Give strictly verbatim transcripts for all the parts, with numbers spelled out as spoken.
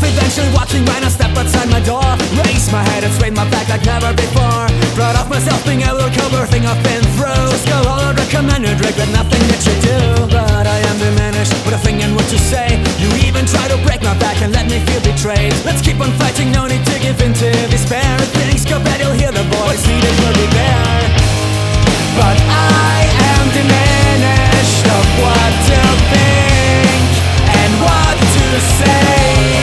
eventually walking right now, step outside my door. Raise my head and straighten my back like never before. Proud of myself being able to cover everything I've been through. Just go all out, recommended, regret nothing that you do. But I am diminished with a thing and what to say. You even try to break my back and let me feel betrayed. Let's keep on fighting, no need to give in to despair. If things go bad, you'll hear the voice needed will be there. But I am diminished of what to think and what to say.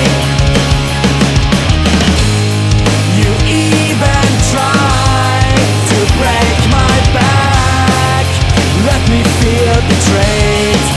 You even try to break my back, let me feel betrayed.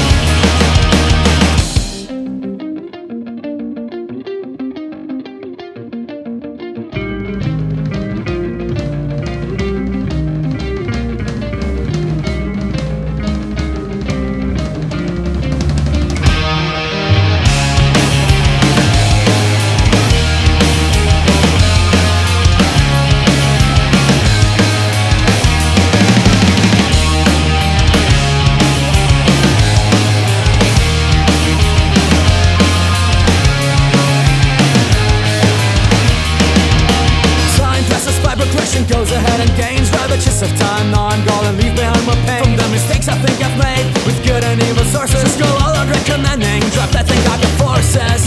Goes ahead and gains ravages of time. Now I'm gonna leave behind my pain from the mistakes I think I've made with good and evil sources. Just go all out recommending, drop that thing like the forces.